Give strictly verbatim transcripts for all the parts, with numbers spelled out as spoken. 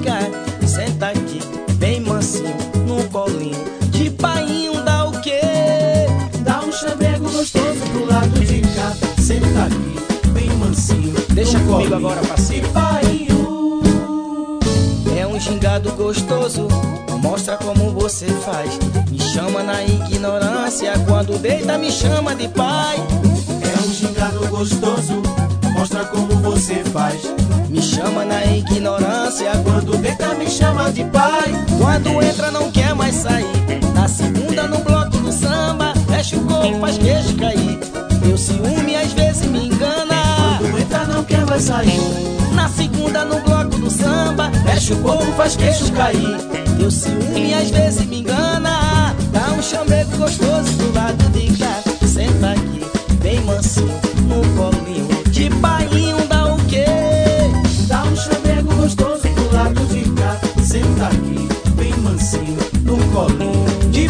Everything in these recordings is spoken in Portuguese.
cá, senta aqui, bem mansinho, no colinho de painho. Dá o quê? Dá um chamego gostoso pro lado de cá, senta aqui, bem mansinho. Deixa no comigo colinho agora, parceiro. de painho. É um gingado gostoso, mostra como você faz. Me chama na ignorância, quando deita me chama de pai. É um gingado gostoso, mostra como você faz. Me chama na ignorância, Quando deita me chama de pai. quando entra não quer mais sair. Na segunda no bloco do samba, fecha o corpo, faz queixo cair. Meu ciúme às vezes me engana. Quando entra não quer mais sair. Na segunda no bloco do samba, fecha o corpo, faz queixo cair. Meu ciúme às vezes me engana. Dá um chamego gostoso do lado de cá, senta aqui, bem mansinho, no colinho de painho. Dá o quê? Dá um chamego gostoso pro lado de cá, senta aqui, bem mansinho, no colinho de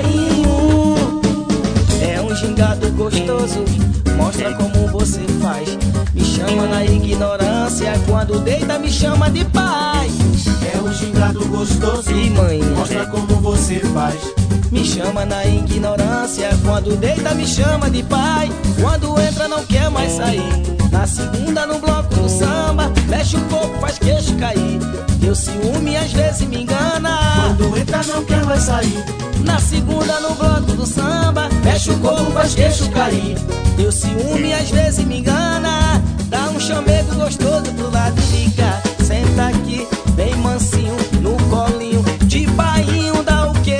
painho. É um gingado gostoso, mostra como você faz. Me chama na ignorância, quando deita me chama de pai. É um gingado gostoso, E mãe, mostra como você faz. me chama na ignorância, quando deita me chama de pai. Quando entra não quer mais sair. Na segunda no bloco do samba, mexe o corpo, faz queixo cair. Meu ciúme às vezes me engana. Quando entra não quer mais sair. Na segunda no bloco do samba, mexe o corpo, faz queixo cair. Meu ciúme às vezes me engana. Dá um chamego gostoso pro lado de cá, senta aqui, bem mansinho, no colinho de painho. Dá o quê?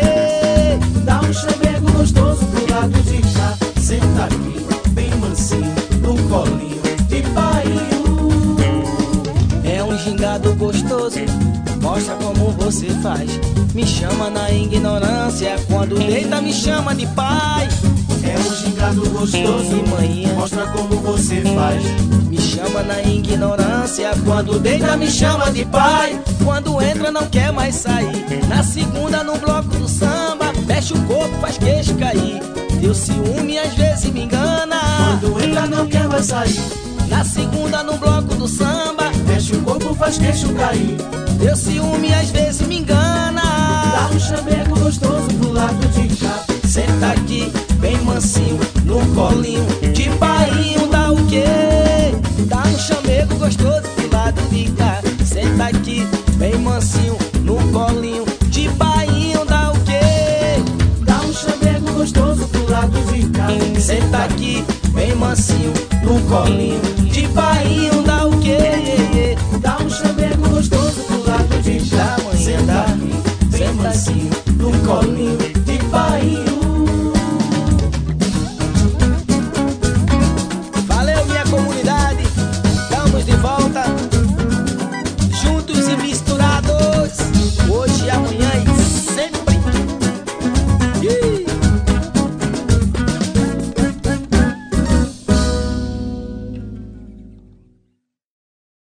Dá um chamego gostoso pro lado de cá, senta aqui, bem mansinho, no colinho de painho. É um gingado gostoso, mostra como você faz. Me chama na ignorância, quando deita me chama de pai. É um gingado gostoso, E manhã, mostra como você faz. me chama na ignorância, quando deita me chama de pai. Quando entra não quer mais sair. Na segunda no bloco do samba, mexe o corpo, faz queixo cair. Teu ciúme às vezes me engana. Quando entra não quer mais sair. Na segunda no bloco do samba, Mexe o corpo, faz queixo cair. teu ciúme às vezes me engana. Dá um chamego gostoso pro lado de cá, Senta aqui, bem mansinho, no colinho de painho. Dá o quê? Dá um chamego gostoso pro lado de cá. Senta aqui, bem mansinho, no colinho de painho. Dá o quê? dá um chamego gostoso pro lado de cá. Senta aqui, bem mansinho, no colinho de painho. Dá o quê?